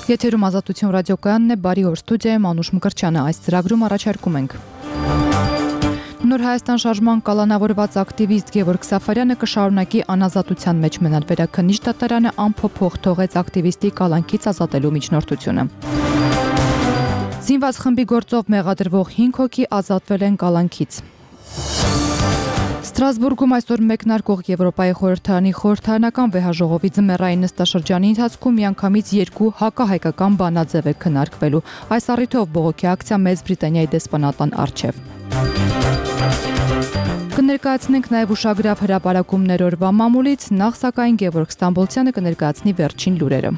Եթերում Ազատություն ռադիոկայանն է, բարի օր, ստուդիայում Անուշ Մկրտչյանը, այս ծրագրում առաջարկում ենք։ Նոր Հայաստան շարժման կալանավորված ակտիվիստ Գևորգ Սաֆարյանը կշարունակի անազատության մեջ մնալ, վերաքննիչ դատարանը անփոփոխ թողեց ակտիվիստի կալանքից ազատելու միջնորդությունը։ Զինված խմբի գործով մեղադրվող 5 հոգի ազատվել են կալանքից։ Ստրասբուրգում այսօր մեկնարկող Եվրոպայի խորհրդարանի խորհրդարանական վեհաժողովի ձմեռային նստաշրջանի ընթացքում միանգամից 2 հակահայկական բանաձև է քննարկվելու։ Այս առիթով բողոքի ակցիա Մեծ Բրիտանիայի դեսպանատան առջև։ Կներկայացնենք նաև ուշագրավ հրապարակումներ օրվա մամուլից, նախ սակայն Գևորգ Ստամբոլցյանը կներկայացնի վերջին լուրերը։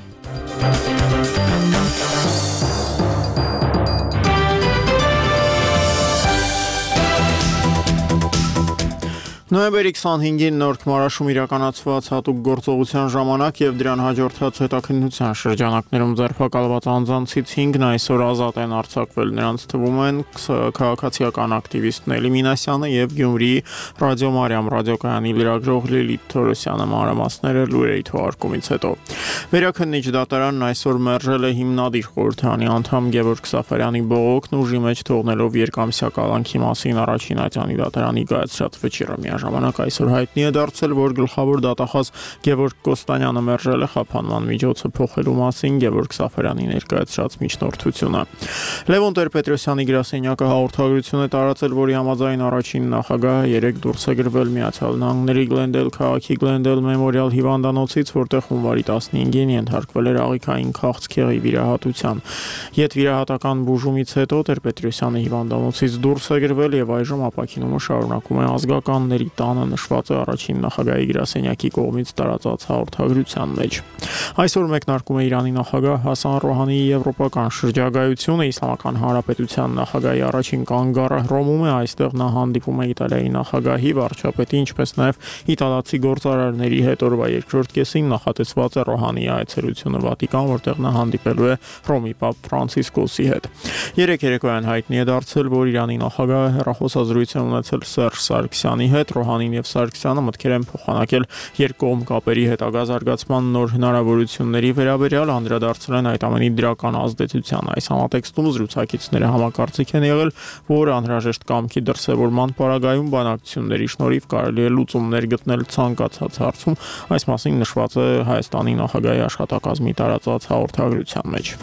Նոյեմբերի 25-ին Նորք Մարաշում իրականացված հատուկ գործողության ժամանակ եւ դրան հաջորդած հետաքննության շրջանակներում ձերբակալված անձանցից 5-ն այսօր ազատ են արձակվել։ Նրանց թվում են քաղաքացիական ակտիվիստ Նելի Մինասյանը եւ Գյումրիի Ռադիո Մարիամ ռադիոկայանի լրագրող Լիլիթ Թորոսյանը։ Մանրամասները լուրերի թողարկումից հետո։ Վերաքննիչ դատարանն այսօր մերժել է հիմնադիր խորհրդարանի անդամ Գևորգ Սաֆարյանի բողոքն ուժի մեջ թողնելով երկամսյա կալանքի մասին առաջին ատյանի դատարանի կայացրած վճիռը։ Ժամանակ այսօր հայտնի է դարձել, որ գլխավոր դատախազ Գևորգ Կոստանյանը մերժել է խափանման միջոցը փոխելու մասին Գևորգ Սաֆարյանի ներկայացրած միջնորդությունը։ Լևոն Տեր-Պետրոսյանի գրասենյակը հաղորդագրություն է տարածել, որի համաձայն առաջին նախագահը 3 դուրս է գրվել Միացյալ Նահանգների Գլենդել քաղաքի Գլենդել մեմորիալ հիվանդանոցից, որտեղ հունվարի 15-ին ենթարկվել էր աղիքային քաղցկեղի վիրահատության։ Ետվիրահատական բուժումից հետո Տեր-Պետրոսյանը հիվանդանոցից դուրս է գրվել եւ այժմ ապաքինումը շարունակում է ազգականների տանը նշված է առաջին նախագահի գրասենյակի կողմից տարածած հաղորդագրության մեջ։ Այսօր մեկնարկում է Իրանի նախագահ Հասան Ռոհանիի եվրոպական շրջագայությունը, Իսլամական Հանրապետության նախագահի առաջին կանգառը Հռոմում է, այստեղ նա հանդիպում է Իտալիայի նախագահի, վարչապետի, ինչպես նաև իտալացի գործարարների հետ։ Օրվա երկրորդ կեսին նախատեսված է Ռոհանիի այցելությունը Վատիկան, որտեղ նա հանդիպելու է Հռոմի Պապ Ֆրանցիսկոսի հետ։ Երեկ երեկոյան հայտնի է դարձել, որ Իրանի նախագահը հեռախոսազրույց է ունեցել Սերժ Սարգսյանի հետ։ Ռոհանին եւ Սարգսյանը մտքեր են փոխանակել երկկողմ կապերի հետագա զարգացման նոր հնարավորությունների վերաբերյալ, անդրադարձել են այդ ամենի դրական ազդեցության։ Այս համատեքստում զրուցակիցները համակարծիք են եղել, որ անհրաժեշտ կամքի դրսևորման պարագայում բանակցությունների շնորհիվ կարելի է լուծումներ գտնել ցանկացած հարցում։ Այս մասին նշված է Հայաստանի նախագահի աշխատակազմի տարածած հաղորդագրության մեջ։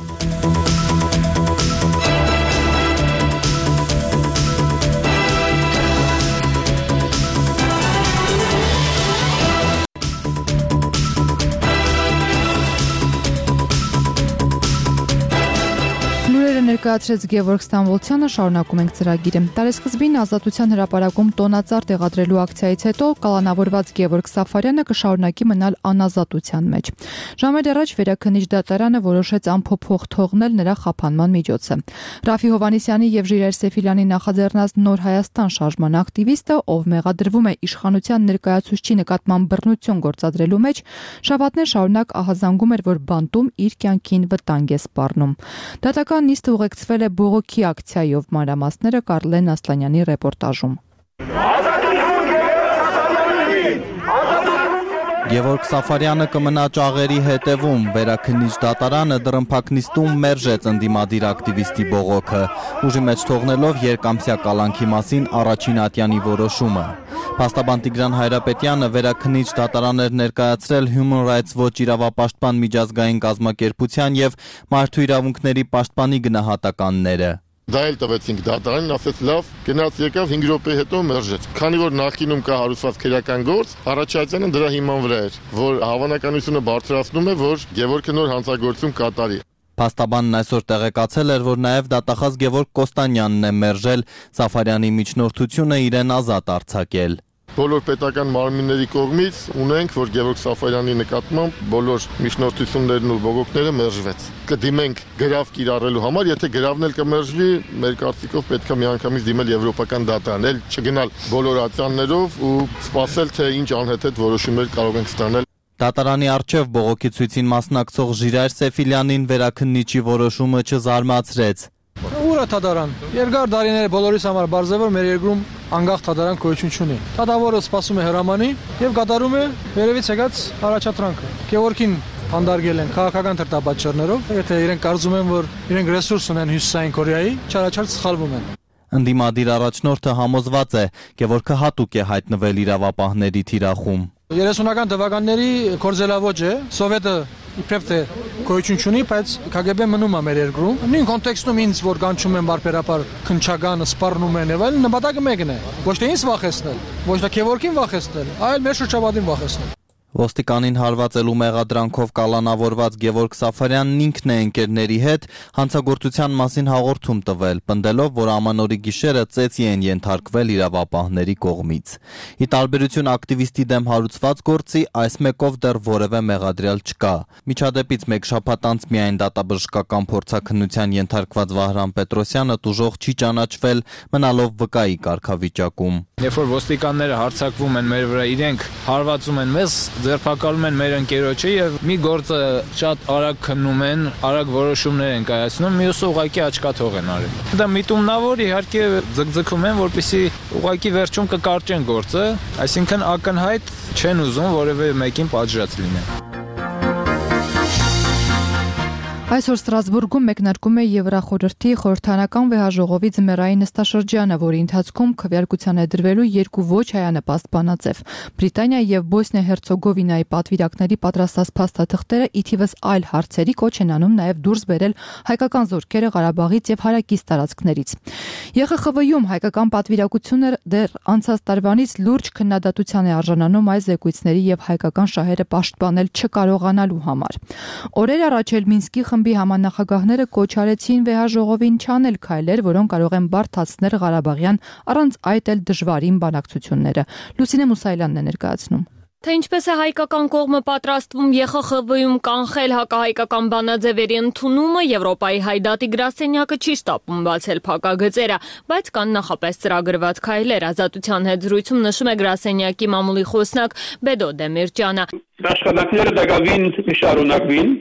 Ներկայացրեց Գևորգ Ստամբոլցյանը, շարունակում ենք ծրագիրը։ Տարեսկզբին Ազատության հրապարակում տոնածառ տեղադրելու ակցիայից հետո կալանավորված Գևորգ Սաֆարյանը կշարունակի մնալ անազատության մեջ։ Ժամեր առաջ վերաքննիչ դատարանը որոշեց անփոփոխ թողնել նրա խափանման միջոցը։ Ռաֆի Հովհաննիսյանի եւ Ժիրայր Սեֆիլյանի նախաձեռնած Նոր Հայաստան շարժման ակտիվիստը, ով մեղադրվում է իշխանության ներկայացուցչի նկատմամբ բռնություն գործադրելու մեջ, շաբաթներ շարունակ ահազանգում էր, որ բանտում իր կյանքին վտանգ է սպառնում։ Դատական նիստը ուղեկցվել է բողոքի ակցիայով, մանրամասները Կարլեն Ասլանյանի ռեպորտաժում։ Գևորգ Սաֆարյանը կմնա ճաղերի հետևում, վերաքննիչ դատարանը դռնփակ նիստում մերժեց ընդդիմադիր ակտիվիստի բողոքը, ուժի մեջ թողնելով երկամսյա կալանքի մասին առաջին ատյանի որոշումը։ Փաստաբան Տիգրան Հայրապետյանը վերաքննիչ դատարան էր ներկայացրել Human Rights Watch իրավապաշտպան միջազգային կազմակերպության եւ Մարդու իրավունքների պաշտպանի գնահատականները։ Դա էլ տվեցինք դատարանին, ասեց լավ, գնաց եկավ 5 րոպե հետո մերժեց։ Քանի որ նախկինում կա հարուցված քրեական գործ, առաջացանը դրա հիման վրա էր, որ հավանականությունը բարձրացնում է, որ Գևորգը նոր հանցագործություն կատարի։ Փաստաբանն այսօր տեղեկացել էր, որ նաև դատախազ Գևորգ Կոստանյանն է մերժել Սաֆարյանի միջնորդությունը իրեն ազատ արձակել։ Բոլոր պետական մարմինների կողմից ունենք, որ Գևորգ Սաֆարյանի նկատմամբ բոլոր միջնորդություններն ու բողոքները մերժվեց։ Կդիմենք գրավ կիրառելու համար, եթե գրավն էլ կմերժվի, մեր կարծիքով պետք է միանգամից դիմել եվրոպական դատարան, էլ չգնալ բոլոր ատյաններով ու սպասել, թե ինչ անհեթեթ որոշումներ կարող ենք ստանալ։ Դատարանի առջև բողոքի ցույցին մասնակցող Ժիրայր Սեֆիլյանին վերաքննիչի որոշումը չզարմացրեց։ Ուր է դատարան։ Երկար տարիները բոլորիս համար բարձր է, որ մեր երկրում անկախ դատարան գոյություն չունի։ Դատավորը սպասում է հրամանի եւ կատարում է վերևից եկած առաջադրանքը։ Գևորգին հանդարգել են քաղաքական թրտապատճառներով, եթե իրենք կարծում են, որ իրենք ռեսուրս ունեն Հյուսիսային Կորեայի, չարաչար սխալվում են։ Ընդդիմադիր առաջնորդը համոզված է, Գևորգը հատուկ է հայտնվել իրավապահների թիրախում։ 30-ական թվականների կորձելավոճ է, Սովետը իբրև թե գոյություն չունի, բայց KGB մնում է մեր երկրում։ Նույն կոնտեքստում ինձ որ կանչում են բարբերաբար քնչական, սպառնում են եւ այլն, նպատակը մեկն է։ Ոչ թե ինձ վախեցնել, ոչ թե Գևորգին վախեցնել, այլ մեր շրջապատին վախեցնել։ Ոստիկանին հարվածելու մեղադրանքով կալանավորված Գևորգ Սաֆարյանն ինքն է ընկերների հետ հանցագործության մասին հաղորդում տվել, պնդելով, որ ամանորի գիշերը ծեծի են ենթարկվել իրավապահների կողմից։ Ի տարբերություն ակտիվիստի դեմ հարուցված գործի, այս մեկով դեռ որևէ մեղադրյալ չկա։ Միջադեպից մեկ շաբաթ անց միայն դատաբժշկական փորձաքննության ենթարկված Վահրամ Պետրոսյանը տուժող չի ճանաչվել, մնալով վկայի կարգավիճակում։ Երբ որ ոստիկանները հարձակվում են մեր վրա, իրենք հարվածում են մեզ, ձերբակալում են մեր ընկերոջը եւ մի գործը շատ արագ քննում են, արագ որոշումներ են կայացնում, մյուսը ուղղակի աչքաթող են արել։ Դա միտումնավոր իհարկե ձգձգում են, որպեսզի ուղղակի վերջում կկարճեն գործը, այսինքն ակնհայտ չեն ուզում որևէ մեկին պատժած լինեն։ Այսօր Ստրասբուրգում մեկնարկում է Եվրախորհրդի խորհրդանական վեհաժողովի ձմեռային նստաշրջանը, որի ընթացքում քվեարկության է դրվելու երկու ոչ հայանպաստ բանաձև։ Բրիտանիա եւ Բոսնիա-Հերցեգովինայի պատվիրակների պատրաստած փաստաթղթերը ի թիվս այլ հարցերի կոչ են անում նաեւ դուրս բերել հայկական զորքերը Ղարաբաղից եւ հարակից տարածքներից։ ԵԽԽՎ-ում հայկական պատվիրակությունը դեռ անցած տարվանից լուրջ քննադատության է արժանանում այս զեկույցների եւ հայկական շահերը պաշտպանել չկարողանալու համար։ Օրեր առաջ էլ Մինսկի խմբի համանախագահները կոչ արեցին վեհաժողովին չանել քայլեր, որոնք կարող են բարդացնել Ղարաբաղյան առանց այդ էլ դժվարին բանակցությունները։ Լուսինե Մուսայելյանն է ներկայացնում։ Թե ինչպես է հայկական կողմը պատրաստվում ԵԽԽՎ-ում կանխել հակահայկական բանաձևերի ընդունումը, Եվրոպայի հայդատի գրասենյակը չի շտապում բացել փակագծերը, բայց կան նախապես ծրագրված քայլեր։ Ազատության հետ զրույցում նշում է գրասենյակի մամուլի խոսնակ Բեդո Դեմիրճյանը։ Աշխատանքները դակավին շարունակվին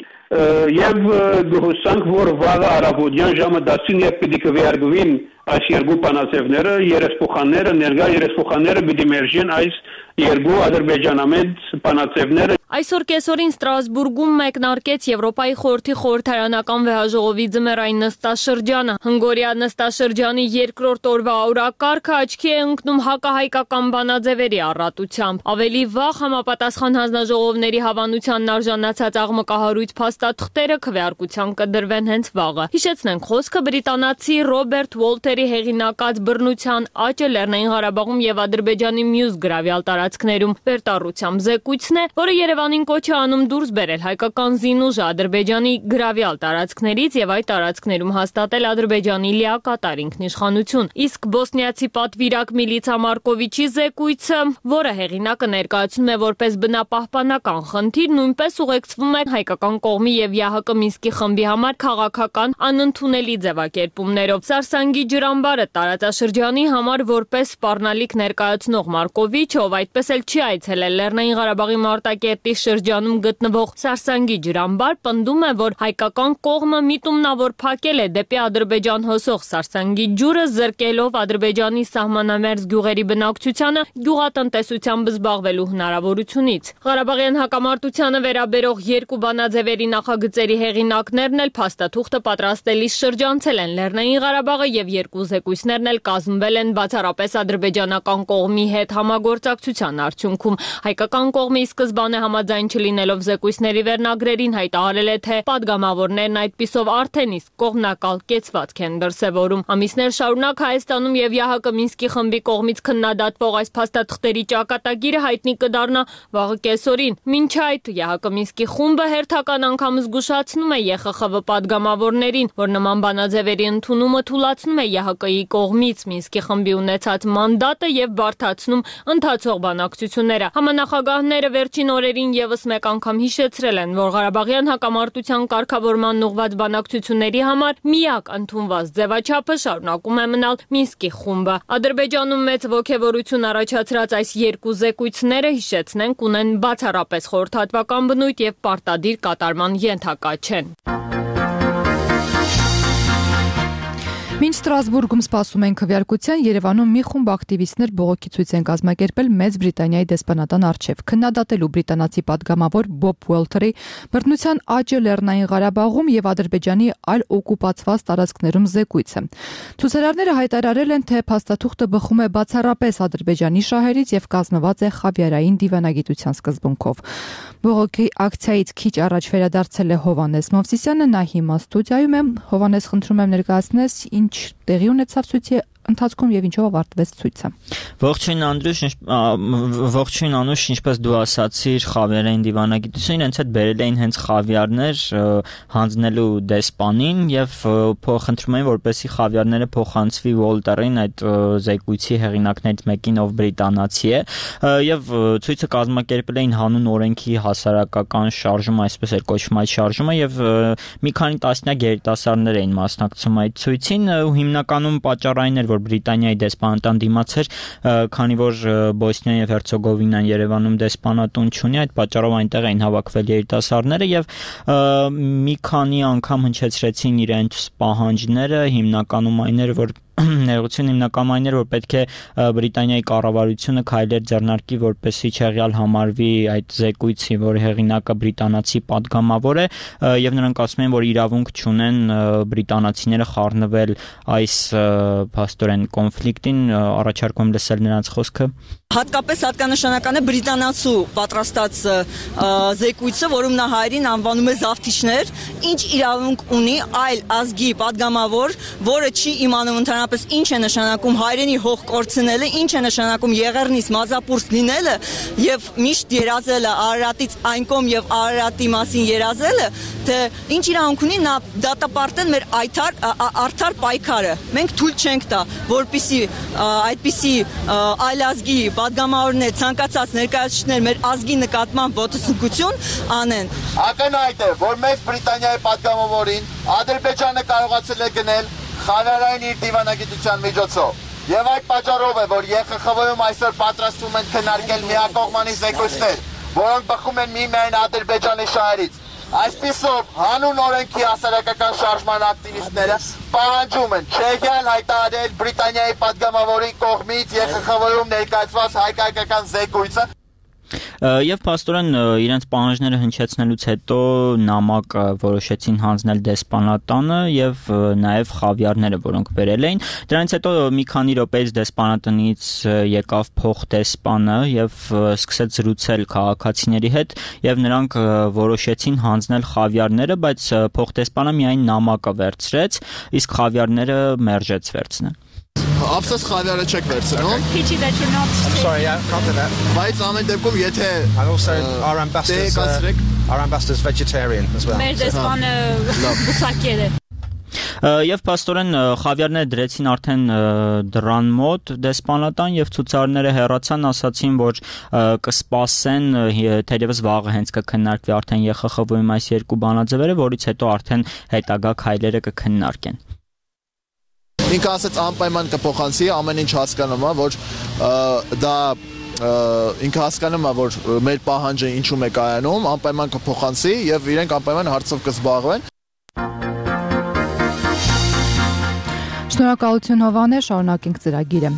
եւ գոհուսանք, որ վաղը առավոտյան ժամը 10-ին պիտի քվեարկվին այս երկու բանաձևները, երեսփոխանները, ներկա երեսփոխանները պիտի մերժեն այս երկու ադրբեջանամետ բանաձևները։ Այսօր կեսօրին Ստրասբուրգում մեկնարկեց Եվրոպայի խորհրդի խորհրդարանական վեհաժողովի ձմեռային նստաշրջանը։ Հնգորիա նստաշրջանի երկրորդ օրվա օրակարգը աչքի է ընկնում հակահայկական բանաձևերի առատությամբ։ Ավելի վաղ համապատասխան հանձնաժողովների հավանությանն արժանացած աղմկահարույց փաստաթղթերը քվեարկության կդրվեն հենց վաղը։ Հիշեցնենք, խոսքը բրիտանացի Ռոբերտ Ուոլթերի հեղինակած բռնության աճը Լեռնային Ղարաբաղում եւ Ադրբեջանի մյուս գրավյալ տարածքներում վերտառությամբ զեկույցն է, որը Երևանին կոչ է անում դուրս բերել հայկական զինուժը Ադրբեջանի գրավյալ տարածքներից եւ այդ տարածքներում հաստատել Ադրբեջանի լիակատար ինքնիշխանություն։ Իսկ բոսնիացի պատվիրակ Միլիցա Մարկովիչի զեկույցը, որը հեղինակը ներկայացնում է որպես բնապահպանական խնդիր, նույնպես ուղեկցվում է հայկական կողմի եւ ԵԱՀԿ Մինսկի խմբի համար քաղաքական անընդունելի ձևակերպումներով։ Սարսանգի ջրամբարը տարածաշրջանի համար որպես սպառնալիք ներկայացնող Մարկովիչը, ով այդպես էլ չի այցելել Լեռնային Ղարաբաղի Մարտակերտի շրջանում գտնվող Սարսանգի ջրամբար, պնդում է, որ հայկական կողմը միտումնավոր փակել է դեպի Ադրբեջան հոսող Սարսանգի ջուրը, զրկելով Ադրբեջանի սահմանամերձ գյուղերի բնակչությանը գյուղատնտեսությամբ զբաղվելու հնարավորությունից։ Ղարաբաղյան հակամարտությանը վերաբերող երկու բանաձևերի նախագծերի հեղինակներն էլ փաստաթուղթը պատրաստելիս շրջանցել են Լեռնային Ղարաբաղը եւ երկու զեկույցներն էլ կազմվել են բացառապես ադրբեջանական կողմի հետ համագործակցության արդյունքում։ Հայկական կողմի սկզբանե համաձայն չլինելով զեկույցների վերնագրերին հայտարարել է, թե падգամավորներն այդպիսով արդեն իսկ կողմնակալ կեցվածք են դրսևորում։ Ամիսներ շարունակ Հայաստանում եւ ԵԱՀԿ Մինսկի խմբի կողմից քննադատվող այս փաստաթղթերի ճակատագիրը հայտնի կդառնա վաղը կեսօրին։ Մինչ այդ ԵԱՀԿ Մինսկի խումբը հերթական անգամ զգուշացնում է ԵԽԽՎ падգամավորներին, որ նման բանաձևերի ընդունումը թույլատնում է ԵԱՀԿ-ի կողմից Մինսկի խմբի ունեցած մանդատը եւ բարդացնում ընթացող բանակցությունները։ Համանախագահները վերջին օրերին եւս մեկ անգամ հիշեցրել են, որ Ղարաբաղյան հակամարտության կարգավորման ուղղված բանակցությունների համար միակ ընդունված ձևաչափը շարունակում է մնալ Մինսկի խումբը։ Ադրբեջանում մեծ ոգևորություն առաջացրած այս երկու զեկույցները, հիշեցնենք, ունեն բացառապես խորհրդատվական բնույթ եւ պարտադիր կատարման ենթակա չեն։ Մինչ Ստրասբուրգում սպասում են քվեարկության, Երևանում մի խումբ ակտիվիստներ բողոքի ցույց են կազմակերպել Մեծ Բրիտանիայի դեսպանատան առջև, քննադատելու բրիտանացի падգամավոր Բոբ Ուելթերի բռնության աճը Լեռնային Ղարաբաղում եւ Ադրբեջանի այլ օկուպացված տարածքներում զեկույցը։ Ցուցարարները հայտարարել են, թե փաստաթուղթը բխում է բացառապես Ադրբեջանի շահերից եւ կազմված է խավիարային դիվանագիտության սկզբունքով։ Բողոքի ակցիայից քիչ առաջ վերադարձել է Հովհաննես Մովսիսյանը, նա հիմա ստուդիայում է։ Հովհաննես, խնդրում եմ ներկայացնես, ինչ տեղի ունեցավ ցույցի ընթացքում եւ ինչով ավարտվեց ցույցը։ Ողջույն Անդրուշ, ողջույն Անուշ, ինչպես դու ասացիր, խավիարային դիվանագիտությունը իրենց հետ բերել էին հենց խավիարներ հանձնելու դեսպանին եւ խնդրում էին, որպեսզի խավիարները փոխանցվի Ուոլտերին, այդ զեկույցի հեղինակներից մեկին, ով բրիտանացի է, եւ ցույցը կազմակերպել էին հանուն օրենքի հասարակական շարժումը, այսպես էր կոչվում այդ շարժումը, եւ մի քանի տասնյակ երիտասարդներ էին մասնակցում այդ ցույցին, ու հիմնականում պատճառային էր, որ Բրիտանիայի դեսպանատան դիմաց էր, քանի որ Բոսնիա եւ Հերցեգովինան Երևանում դեսպանատուն չունի, այդ պատճառով այնտեղ էին հավաքվել երիտասարդները եւ մի քանի անգամ հնչեցրեցին իրենց պահանջները, հիմնականում այն էր, որ ներողություն հիմնական այն էր, որ պետք է Բրիտանիայի կառավարությունը քայլեր ձեռնարկի, որպեսզի չեղյալ համարվի այդ զեկույցի, որի հեղինակը բրիտանացի падգամավոր է, եւ նրանք ասում են, որ իրավունք չունեն բրիտանացիները խառնվել այս փաստորեն կոնֆլիկտին, առաջարկում եմ լսել նրանց խոսքը։ Հատկապես հատկանշանական է բրիտանացու պատրաստած զեկույցը, որում նա հայերին անվանում է զավթիչներ, ինչ իրավունք ունի այլ ազգի падգամավոր, որը չի իմանում ընդհանրապես ինչ է նշանակում հայերենի հող կորցնելը, ինչ է նշանակում եղեռնից մազապուրս լինելը եւ միշտ երազելը Արարատից այն կողմ եւ Արարատի մասին երազելը, թե ինչ իրավունք ունի նա դատապարտել մեր արդար պայքարը։ Մենք թույլ չենք տա, որպեսզի այդպիսի այլ ազգի падգամավորներ, ցանկացած ներկայացուցիչներ մեր ազգի նկատմամբ ոտսնկություն անեն։ Ակնհայտ է, որ մեծ Բրիտանիայի падգամավորին Ադրբեջանը կարողացել է գնել խավիարային իր դիվանագիտության միջոցով։ Եվ այդ պատճառով է, որ ԵԽԽՎ-ում այսօր պատրաստվում են քննարկել միակողմանի զեկույցներ, որոնք բխում են միմիայն Ադրբեջանի շահերից։ Այսպիսով, հանուն օրենքի հասարակական շարժման ակտիվիստները պահանջում են չեղյալ հայտարարել Բրիտանիայի падգամավորի կողմից ԵԽԽՎ-ում ներկայացված հայկական զեկույցը։ Եվ փաստորեն իրենց պահանջները հնչեցնելուց հետո նամակ որոշեցին հանձնել դեսպանատանը եւ նաեւ խավիարները, որոնք բերել էին։ Դրանից հետո մի քանի րոպեից դեսպանատնից եկավ փոխդեսպանը եւ սկսեց զրուցել քաղաքացիների հետ եւ նրանք որոշեցին հանձնել խավիարները, բայց փոխդեսպանը միայն նամակը վերցրեց, իսկ խավիարները մերժեց վերցնել։ Ապսես խավիարը չեք վերցնում։ Pity that you're not. I'm sorry, I can't do that. Բայց ամեն դեպքում եթե And also our ambassador's vegetarian as well. Մեր դեսպանը բուսակեր է։ Եվ փաստորեն խավիարները դրեցին արդեն դռան մոտ դեսպանատան եւ ցուցարարները հեռացան, ասացին, որ կսպասեն, թերևս վաղը հենց կքննարկվի արդեն ԵԽԽՎ-ում այս երկու բանաձևերը, որից հետո արդեն հետագա քայլերը կքննարկեն։ Ինքը ասաց անպայման կփոխանցի, ամեն ինչ հասկանում է, որ դա ինքը հասկանում է, որ մեր պահանջը ինչու է կայանում, անպայման կփոխանցի եւ իրենք անպայման հարցով կզբաղվեն։ Շնորհակալություն Հովհաննես, շարունակենք ծրագիրը։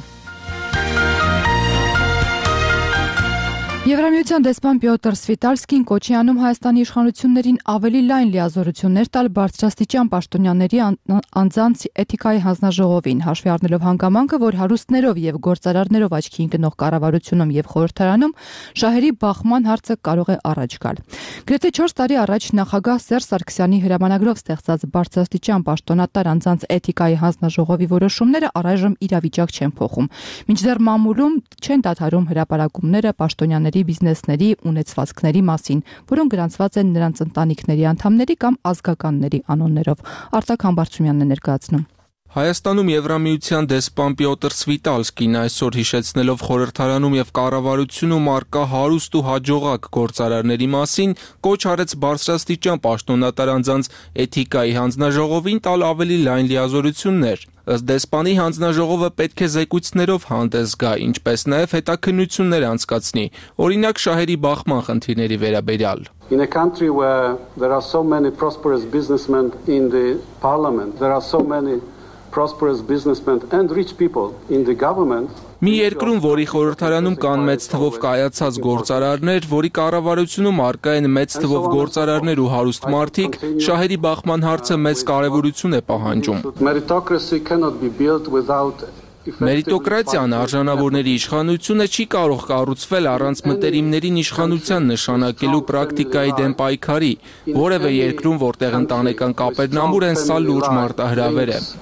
Եվրամիության դեսպան Պյոտր Սվիտալսկին կոչի անում Հայաստանի իշխանություններին ավելի լայն լիազորություններ տալ բարձրաստիճան պաշտոնյաների անձանց էթիկայի հանձնաժողովին, հաշվի առնելով հանգամանքը, որ հարուստներով եւ գործարարներով աչքի ընկնող կառավարությունում եւ խորհրդարանում շահերի բախման հարցը կարող է առաջ գալ։ Գրեթե 4 տարի առաջ նախագահ Սերժ Սարգսյանի հրամանագրով ստեղծած բարձրաստիճան պաշտոնատար անձանց էթիկայի հանձնաժողովի որոշումները առայժմ իրավիճակ չեն փոխում։ Մինչդեռ մամուլում չեն դադարում հրապարակումները պաշտոնյաների բիզնեսների ունեցվածքների մասին, որոնք գրանցված են նրանց ընտանիքների անդամների կամ ազգականների անուններով։ Արտակ Համբարձումյանն է ներկայացնում։ Հայաստանում Եվրամիության դեսպան Պյոտր Սվիտալսկին այսօր հիշեցնելով խորհրդարանում եւ կառավարությունում արկա հարուստ ու հաջողակ գործարարների մասին կոչ արեց բարձրաստիճան պաշտոնատար անձանց էթիկայի հանձնաժողովին տալ ավելի լայն լիազորություններ։ Ըստ դեսպանի հանձնաժողովը պետք է զեկույցներով հանդես գա, ինչպես նաեւ հետաքննություններ անցկացնի, օրինակ շահերի բախման խնդիրների վերաբերյալ։ In a country where there are so many prosperous businessmen in the parliament, there are so many prosperous businessmen and rich people in the government. Մի երկրում, որի խորհրդարանում կան մեծ թվով կայացած գործարարներ, որի կառավարությունում առկա են մեծ թվով գործարարներ ու հարուստ մարդիկ, շահերի բախման հարցը մեծ կարևորություն է պահանջում։ Meritocracy cannot be built without Մերիտոկրատիան, արժանավորների իշխանությունը չի կարող կառուցվել առանց մտերիմներին իշխանության նշանակելու պրակտիկայի դեմ պայքարի, որևէ երկրում, որտեղ ընտանեկան կապերն ամուր են, սա լուրջ մարտահրավեր է։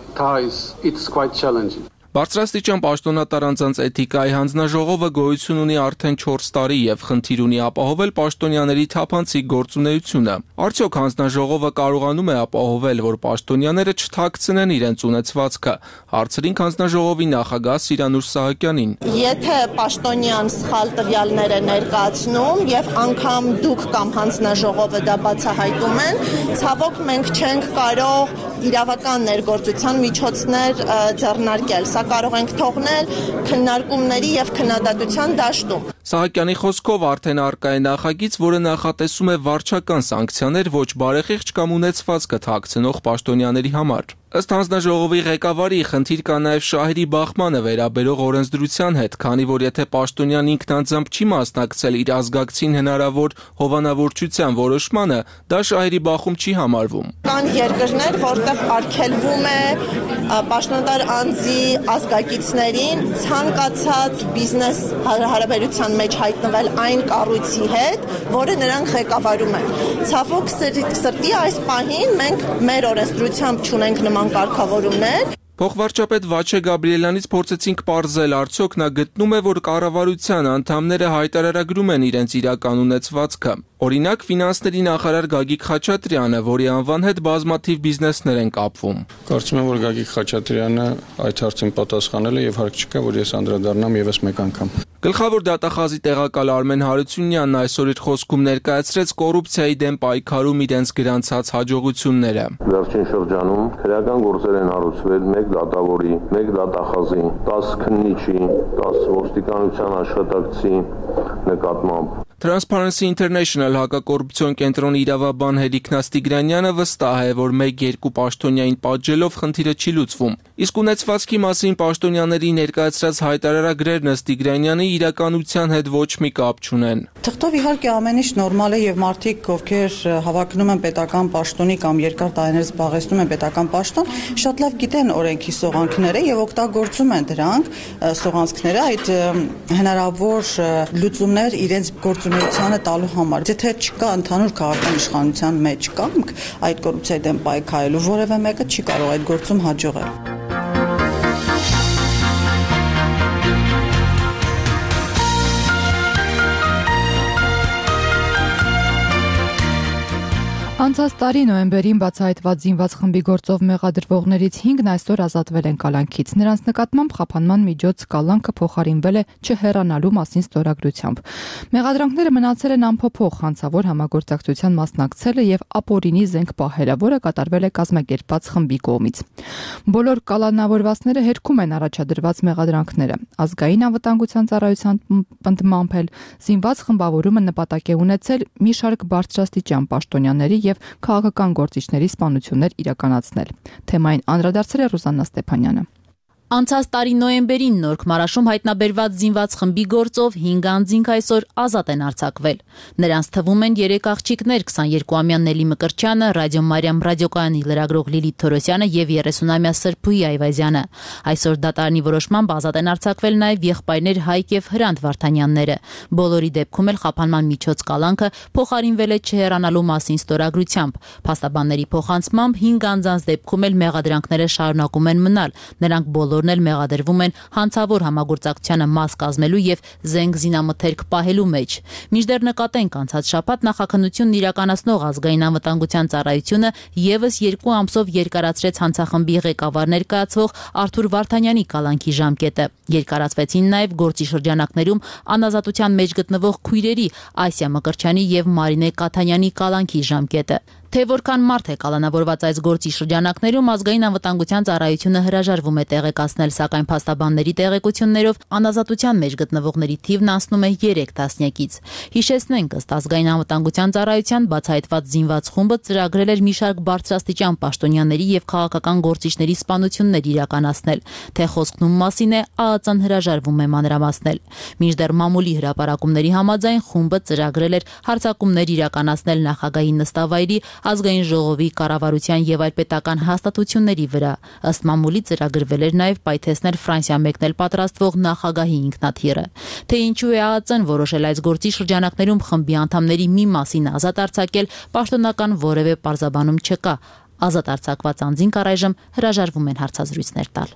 Բարձրաստիճան պաշտոնատար անձանց էթիկայի հանձնաժողովը գոյություն ունի արդեն 4 տարի եւ խնդիր ունի ապահովել պաշտոնյաների թափանցիկ գործունեությունը։ Արդյոք հանձնաժողովը կարողանում է ապահովել, որ պաշտոնյաները չթաքցնեն իրենց ունեցվածքը։ Հարցրինք հանձնաժողովի նախագահ Սիրանուշ Սահակյանին։ Եթե պաշտոնյան սխալ տվյալներ է ներկայացնում եւ անգամ դուք կամ հանձնաժողովը դա բացահայտում են, ցավոք մենք չենք կարող իրավական ներգործության միջոցներ ձեռնարկել։ Սա կարող ենք թողնել քննարկումների եւ քննադատության դաշտում։ Սահակյանի խոսքով արդեն առկա է նախագիծ, որը նախատեսում է վարչական սանկցիաներ ոչ բարեխիղճ կամ ունեցվածքը թաքցնող պաշտոնյաների համար։ Ըստ հանձնաժողովի ղեկավարի, խնդիր կա նաև շահերի բախմանը վերաբերող օրենսդրության հետ, քանի որ եթե պաշտոնյան ինքնանձամբ չի մասնակցել իր ազգակցին հնարավոր հովանավորչության որոշմանը, դա շահերի բախում չի համարվում։ Կան երկրներ, որտեղ արգելվում է պաշտոնատար անձի ազգակիցներին ցանկացած բիզնես հարաբերության մեջ հայտնվել այն կառույցի հետ, որը նրանք ղեկավարում են։ Ցավոք սրտի այս պահին մենք մեր օրենսդրությամբ չունենք նման կարգավորումներ։ Փոխվարչապետ Վաչե Գաբրիելյանից փորձեցինք պարզել, արդյոք նա գտնում է, որ կառավարության անդամները հայտարարագրում են իրենց իրական ունեցվածքը։ Օրինակ, ֆինանսների նախարար Գագիկ Խաչատրյանը, որի անվան հետ բազմաթիվ բիզնեսներ են կապվում։ Կարծում եմ, որ Գագիկ Խաչատրյանը այդ հարցին պատասխանել է եւ հարկ չկա, որ ես անդրադառնամ եւս մեկ անգամ։ Գլխավոր դատախազի տեղակալ Արմեն Հարությունյանն այսօր իր խոսքում ներկայացրեց կոռուպցիայի դեմ պայքարում իրենց գրանցած հաջողությունները։ Վերջին շրջանում քրեական գործեր են հարուցվել 1 դատավորի, 1 դատախազի, 10 քննիչի, 10 ոստիկանության աշխատակցի նկատմամբ։ Transparency International հակակոռուպցիոն կենտրոնի իրավաբան Հերիկնաս Տիգրանյանը վստահ է, որ 1-2 պաշտոնյային պատժելով խնդիրը չի լուծվում։ Իսկ ունեցվածքի մասին պաշտոնյաների ներկայացրած հայտարարագրերն ըստ Տիգրանյանի իրականության հետ ոչ մի կապ չունեն։ Թղթով իհարկե ամեն ինչ նորմալ է եւ մարդիկ, ովքեր հավակնում են պետական պաշտոնի կամ երկար տարիներ զբաղեցնում են պետական պաշտոն, շատ լավ գիտեն օրենքի սողանքները եւ օգտագործում են դրանք սողանքները այդ հնարավոր լուծումներ իրենց գործունեությանը տալու համար։ Եթե չկա ընդհանուր քաղաքական իշխանության մեջ կամք այդ կոռուպցիայի դեմ պայքարելու, որևէ մեկը չի կարող այդ գործում հաջողել։ Անցած տարի նոյեմբերին բացահայտված զինված խմբի գործով մեղադրվողներից 5-ն այսօր ազատվել են կալանքից։ Նրանց նկատմամբ խափանման միջոց կալանքը փոխարինվել է չհեռանալու մասին ստորագրությամբ։ Մեղադրանքները մնացել են անփոփոխ, հանցավոր համագործակցության մասնակցելը եւ ապօրինի զենք պահելը, որը կատարվել է կազմակերպված խմբի կողմից։ Բոլոր կալանավորվածները հերքում են առաջադրված մեղադրանքները։ Ազգային անվտանգության ծառայության պնդմամբ զինված խմբավորումը նպատակ է ունեցել մի շարք բարձրաստիճան պաշտոնյաների եւ քաղաքական գործիչների սպանություններ իրականացնել։ Թեմային անդրադարձել է Ռուզաննա Ստեփանյանը։ Անցած տարի նոյեմբերին Նորք Մարաշում հայտնաբերված զինված խմբի գործով 5 անձինք այսօր ազատ են արձակվել։ Նրանց թվում են 3 աղջիկներ՝ 22-ամյա Նելի Մկրտչյանը, Ռադիո Մարիամ ռադիոկայանի լրագրող Լիլիթ Թորոսյանը եւ 30-ամյա Սրփուհի Այվազյանը։ Այսօր դատարանի որոշմամբ ազատ են արձակվել նաեւ եղբայրներ Հայկ եւ Հրանտ Վարդանյանները։ Բոլորի դեպքում էլ խափանման միջոց կալանքը փոխարինվել է չհեռանալու մասին ստորագրությամբ։ Փաստաբանների փոխանցմամբ 5 անձանց դեպքում էլ մեղադրանքները շարունակում են մնալ։ Նրանք բոլորն էլ մեղադրվում են հանցավոր համագործակցությանը մաս կազմելու եւ զենք զինամթերք պահելու մեջ։ Մինչդեռ նկատենք անցած շաբաթ նախաքննությունն իրականացնող ազգային անվտանգության ծառայությունը եւս 2 ամսով երկարացրեց հանցախմբի ղեկավար ներկայացվող Արթուր Վարդանյանի կալանքի ժամկետը։ Երկարացվեցին նաեւ գործի շրջանակներում անազատության մեջ գտնվող քույրերի Ասիա Մկրտչյանի եւ Մարինե Կաթանյանի կալանքի ժամկետը։ Թե որքան մարդ է կալանավորված այս գործի շրջանակներում, ազգային անվտանգության ծառայությունը հրաժարվում է տեղեկացնել, սակայն փաստաբանների տեղեկություններով անազատության մեջ գտնվողների թիվն անցնում է 3 տասնյակից։ Հիշեցնենք, ըստ ազգային անվտանգության ծառայության բացահայտված զինված խումբը ծրագրել էր մի շարք բարձրաստիճան պաշտոնյաների եւ քաղաքական գործիչների սպանություններ իրականացնել, թե խոսքնում մասին է, ԱԱԾ-ն հրաժարվում է մանրամասնել։ Մինչդեռ մամուլի հրապարակումների համաձայն խումբը ծրագրել էր հարձակումներ իրականացնել նախագահի նստավայրի, ազգային ժողովի, կառավարության եւ այլ պետական հաստատությունների վրա։ Ըստ մամուլի ծրագրվել էր նաեւ պայթեցնել Ֆրանսիա մեկնել պատրաստվող նախագահի ինքնաթիռը։ Թե ինչու է ԱԱԾ-ն որոշել այս գործի շրջանակներում խմբի անդամների մի մասին ազատ արձակել, պաշտոնական որևէ պարզաբանում չկա։ Ազատ արձակված անձինք առայժմ հրաժարվում են հարցազրույցներ տալ։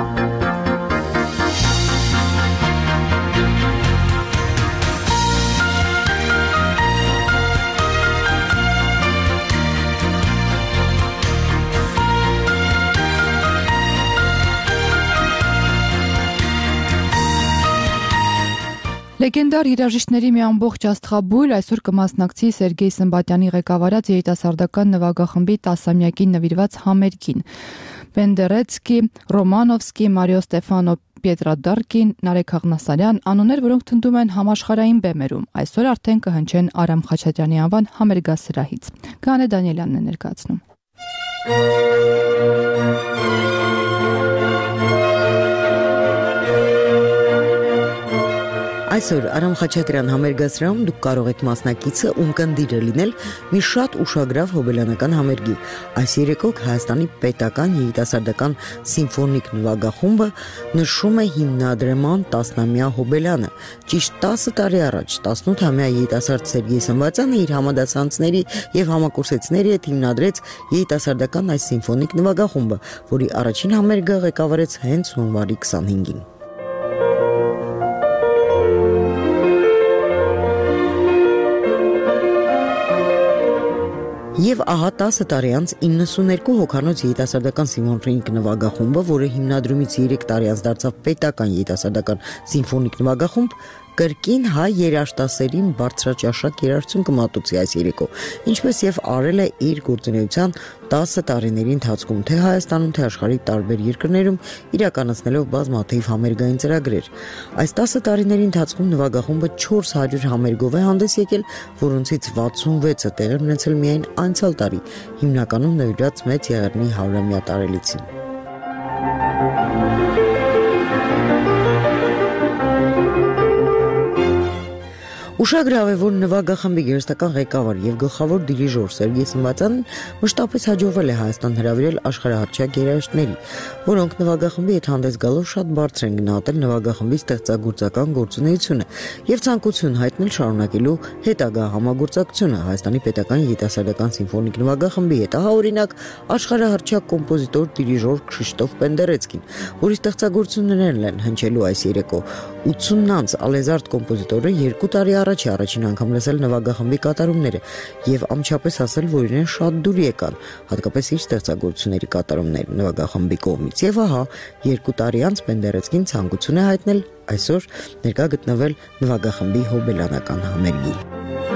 Լեգենդար երաժիշտների մի ամբողջ աստղաբույր այսօր կմասնակցի Սերգեյ Սմբատյանի ղեկավարած երիտասարդական նվագախմբի 10-ամյակին նվիրված համերգին։ Պենդերեցկի, Ռոմանովսկի, Մարիո Ստեֆանո Պետրադարկին, Նարեկ Աղնասարյան անուններ, որոնք թնդում են համաշխարհային բեմերում։ Այսօր արդեն կհնչեն Արամ Խաչատրյանի անվան համերգասրահից։ Գանե Դանիելյանն է ներկայացնում։ Այսօր Արամ Խաչատրյան համերգասրահում դուք կարող եք մասնակիցը ունկնդիրը լինել մի շատ ուշագրավ հոբելյանական համերգի։ Այս երեկոք Հայաստանի պետական երիտասարդական սիմֆոնիկ նվագախումբը նշում է հիմնադրման 10-ամյա հոբելյանը։ Ճիշտ 10 տարի առաջ 18-ամյա երիտասարդ Սերգեյ Սմբատյանը իր համադասանցների եւ համակուրսեցիների հետ հիմնադրեց երիտասարդական այս սիմֆոնիկ նվագախումբը, որի առաջին համերգը ղեկավարեց հենց հունվարի 25-ին։ Եվ ահա 10 տարի անց 92 հոգանոց երիտասարդական սիմֆոնիկ նվագախումբը, որը հիմնադրումից 3 տարի անց դարձավ պետական երիտասարդական սիմֆոնիկ նվագախումբ, կրկին հայ երաժշտասերին բարձրաճաշակ երաժշտություն կմատուցի այս երեկո, ինչպես եւ արել է իր գործունեության 10 տարիների ընթացքում թե Հայաստանում, թե աշխարհի տարբեր երկրներում իրականացնելով բազմաթիվ համերգային ծրագրեր։ Այս 10 տարիների ընթացքում նվագախումբը 400 համերգով է հանդես եկել, որոնցից 66-ը տեղի ունեցել միայն անցյալ տարի, հիմնականում նվիրված Մեծ Եղեռնի 100-ամյա տարելիցին։ Ուշագրավ է, որ նվագախմբի գերստական ղեկավար եւ գլխավոր դիրիժոր Սերգեյ Սմբատյանն մշտապես հաջողվել է Հայաստան հրավիրել աշխարհահռչակ երաժիշտների, որոնք նվագախմբի հետ հանդես գալով շատ բարձր են գնահատել նվագախմբի ստեղծագործական գործունեությունը եւ ցանկություն հայտնել շարունակելու հետագա համագործակցությունը Հայաստանի պետական երիտասարդական սիմֆոնիկ նվագախմբի հետ։ Ահա օրինակ աշխարհահռչակ կոմպոզիտոր դիրիժոր Քրիշտոֆ Պենդերեցկին, որի ստեղծագործություններն են հնչելու այս երեկո։ 80-անց ալեզարդ կոմպոզիտորը 2 տարի առաջ առաջին անգամ լսել նվագախմբի կատարումները եւ ամչապես ասել, որ իրեն շատ դուր եկան, հատկապես իր ստեղծագործությունների կատարումները նվագախմբի կողմից։ Եվ ահա 2 տարի անց Պենդերեցկին ցանկություն է հայտնել այսօր ներկա գտնվել նվագախմբի հոբելյանական համերգին։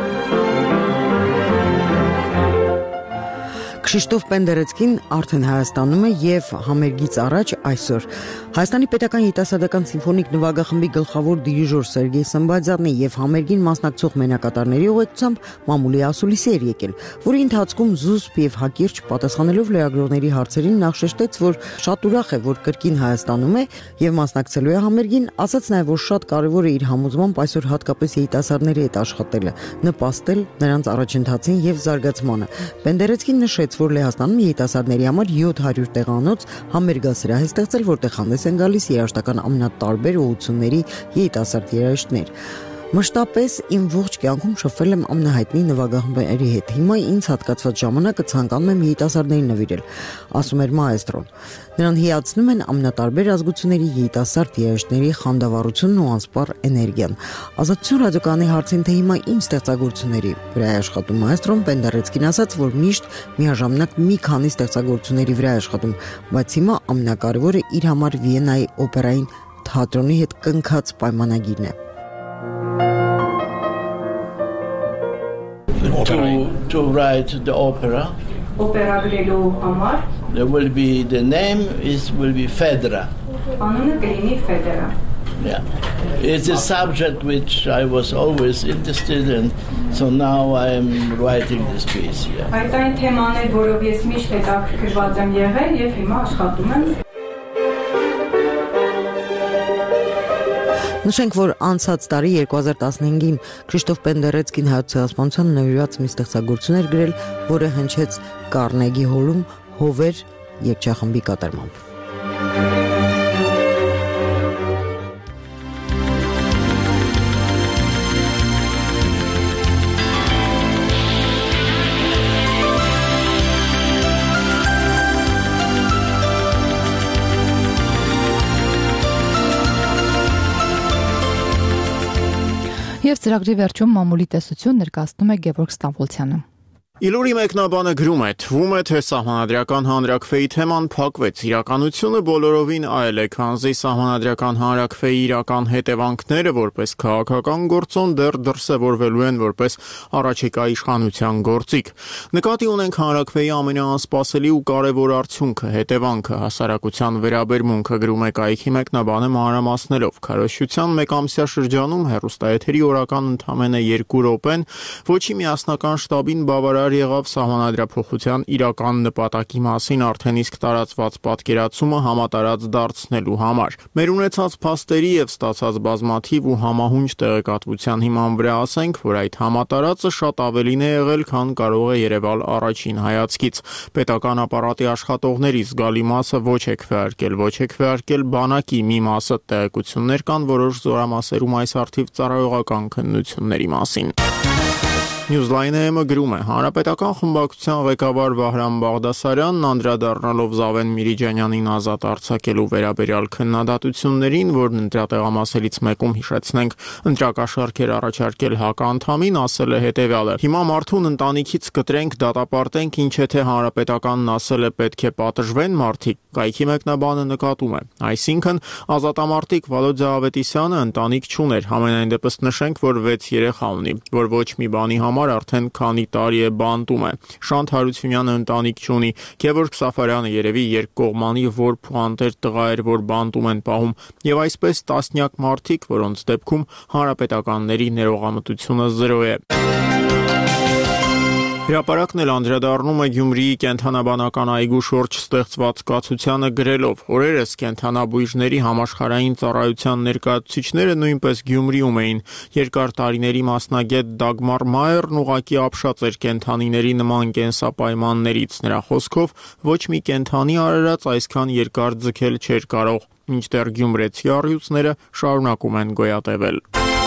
Քրիշտոֆ Պենդերեցկին արդեն Հայաստանում է եւ համերգից առաջ այսօր Հայաստանի պետական երիտասարդական սիմֆոնիկ նվագախմբի գլխավոր դիրիժոր Սերգեյ Սմբատյանի եւ համերգին մասնակցող մենակատարների ուղեկցությամբ մամուլի ասուլիսի էր եկել, որի ընթացքում զուսպ եւ հակիրճ պատասխանելով լրագրողների հարցերին նախ շեշտեց, որ շատ ուրախ է, որ կրկին Հայաստանում է եւ մասնակցելու է համերգին, ասաց նաեւ, որ շատ կարեւոր է իր համոզմամբ այսօր հատկապես երիտասարդների հետ աշխատելը, նպաստել նրանց առաջընթացին եւ զարգացմանը։ Պենդերեցկին նշեց, որ Լեհաստանում երիտասարդների համար 700 տեղանոց համերգասրահ է ստեղծել, որտեղ հանդես են գալիս երաժշտական ամենատարբեր ուղղությունների երիտասարդ երաժիշտներ։ Մշտապես իմ ողջ կյանքում շփվել եմ ամենահայտնի նվագախմբերի հետ։ Հիմա ինձ հատկացված ժամանակը ցանկանում եմ երիտասարդներին նվիրել, ասում էր մաեստրոն։ Նրան հիացնում են ամենատարբեր ազգությունների երիտասարդ երաժիշտների խանդավառությունն ու անսպառ էներգիան։ Ազատություն ռադիոկայանի հարցին, թե հիմա ինչ ստեղծագործությունների վրա է աշխատում մաեստրոն, Պենդերեցկին ասաց, որ միշտ միաժամանակ մի քանի ստեղծագործությունների վրա է աշխատում, բայց հիմա ամենակարևորը իր համար Վիեննայի օպերային թատրոնի հետ կնքած պայմանագիրն է։ to write the opera. There will be the name will be Fedra. Yeah. It's a subject which I was always interested in, so now I am writing this piece. Yeah. Նշենք, որ անցած տարի 2015-ին Քրիստոֆ Պենդերեցկին հայոց ցեղասպանությանը նվիրված մի ստեղծագործություն էր գրել, որը հնչեց Կարնեգի հոլում Հովեր երգչախմբի կատարմամբ։ Եվ ծրագրի վերջում մամուլի տեսություն ներկայացնում է Գևորգ Ստամբոլցյանը։ Իլուրի մեկնաբանը գրում է, թվում է, թե սահմանադրական հանրաքվեի թեման փակվեց, իրականությունը բոլորովին այլ է, քանզի սահմանադրական հանրաքվեի իրական հետևանքները որպես քաղաքական գործոն դեռ դրսևորվելու են որպես առաջիկա իշխանության գործիք։ Նկատի ունենք հանրաքվեի ամենաանսպասելի ու կարևոր արդյունքը, հետևանքը, հասարակության վերաբերմունքը, գրում է կայքի մեկնաբանը մանրամասներով։ Քարոզչության մեկամսյա շրջանում հեռուստաեթերի օրական ընդամենը 2 րոպեն ոչի միասնական շտաբին բավարար եղավ սահմանադրափոխության իրական նպատակի մասին արդեն իսկ տարածված պատկերացումը համատարած դարձնելու համար։ Մեր ունեցած փաստերի եւ ստացած բազմաթիվ ու համահունչ տեղեկատվության հիման վրա ասենք, որ այդ համատարածը շատ ավելին է եղել, քան կարող է երևալ առաջին հայացքից։ Պետական ապարատի աշխատողների զգալի մասը ոչ է քվեարկել բանակի մի մասը տեղեկություններ կան որոշ զորամասերում այս արդիվ ծառայողական քննությունների մասին։ Newsline-ը գրում է, Հանրապետական խմբակցության ղեկավար Վահրամ Բաղդասարյանն անդրադառնալով Զավեն Միրիջանյանին ազատ արձակելու վերաբերյալ քննադատություններին, որն ընտրատեղամասերից մեկում հիշեցնենք, ընտրակաշառքեր առաջարկել հակաանդամին, ասել է հետևյալը. Հիմա մարդուն ընտանիքից կտրենք, դատապարտենք, ինչ եթե Հանրապետականն ասել է պետք է պատժվեն մարդիկ, կայքի մեկնաբանը նկատում է։ Այսինքն, ազատամարտիկ Վալոդյա Ավետիսյանը ընտանիք չուներ, համենայն դեպս նշենք, որ 6 երեխա ունի, որ ոչ մի բանի արդեն քանի տարի է բանտում է։ Շանթ Հարությունյանը ընտանիք չունի, Գևորգ Սաֆարյանը երևի երկկողմանի որբ ու անտեր տղա էր, որ բանտում են պահում, եւ այսպես տասնյակ մարդիկ, որոնց դեպքում հանրապետականների ներողամտությունը 0 է։ Հրապարակն էլ անդրադառնում է Գյումրիի կենթանաբանական այգու շուրջ ստեղծված կացությանը գրելով. Օրերս կենթանաբույժների համաշխարհային ծառայության ներկայացուցիչները նույնպես Գյումրիում էին։ Երկար տարիների մասնագետ Դագմար Մայերն ուղակի ապշած էր կենթանիների նման կենսապայմաններից։ Նրա խոսքով ոչ մի կենթանի արարած այսքան երկար ձգել չէր կարող, մինչդեռ գյումրեցի առյուծները շարունակում են գոյատևել։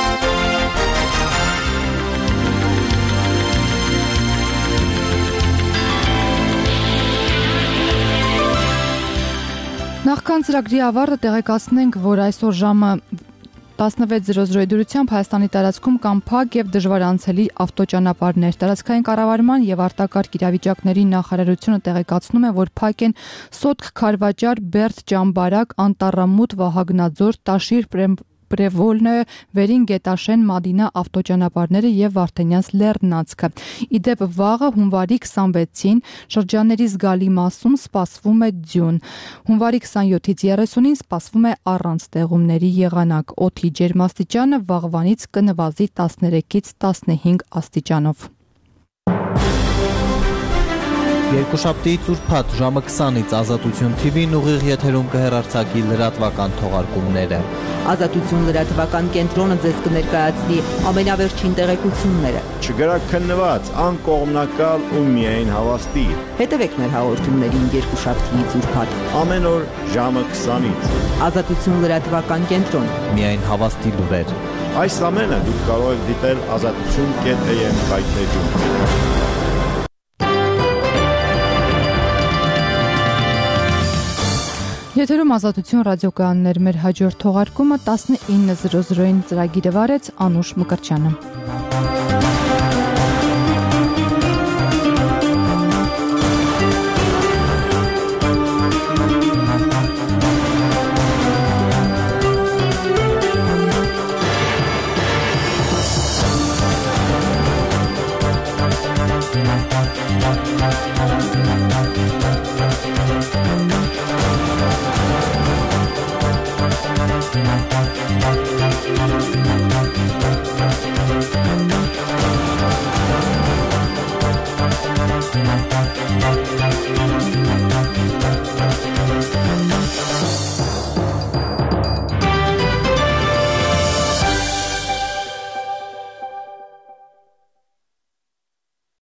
Նախքան ծրագրի ավարտը տեղեկացնենք, որ այսօր ժամը 16:00-ի դրությամբ Հայաստանի տարածքում կան փակ եւ դժվար անցելի ավտոճանապարհներ։ Տարածքային կառավարման եւ արտակարգ իրավիճակների նախարարությունը տեղեկացնում է, որ փակ են Սոտք, Քարվաճար, Բերդ, Ճամբարակ, Անտառամուտ, Վահագնաձոր, Տաշիր, Պրևոլնը, Վերին Գետաշեն, Մադինա ավտոճանապարհները եւ Վարդենյանց Լեռնանցքը։ Իդեպ վաղը հունվարի 26-ին շրջանների զգալի մասում սպասվում է ձյուն։ Հունվարի 27-ից 30-ին սպասվում է առանց տեղումների եղանակ։ Օդի ջերմաստիճանը վաղվանից կնվազի 13-ից 15 աստիճանով։ Երկուշաբթիից ուրբաթ ժամը 20-ից Ազատություն TV-ն ուղիղ եթերում կհեռարձակի լրատվական թողարկումները։ Ազատություն լրատվական կենտրոնը ձեզ կներկայացնի ամենավերջին տեղեկությունները։ Չգրակ քննված, անկողմնակալ ու միայն հավաստի։ Հետևեք մեր հաղորդումներին երկուշաբթիից ուրբաթ։ Ամեն օր ժամը 20-ից։ Ազատություն լրատվական կենտրոն։ Միայն հավաստի լուրեր։ Այս ամենը դուք կարող եք դիտել azatutun.am վայրէջում։ Եթերում Ազատություն ռադիոկայաններ, մեր հաջորդ թողարկումը 19:00-ին ծրագիրը վարեց Անուշ Մկրտչյանը։ Thank you.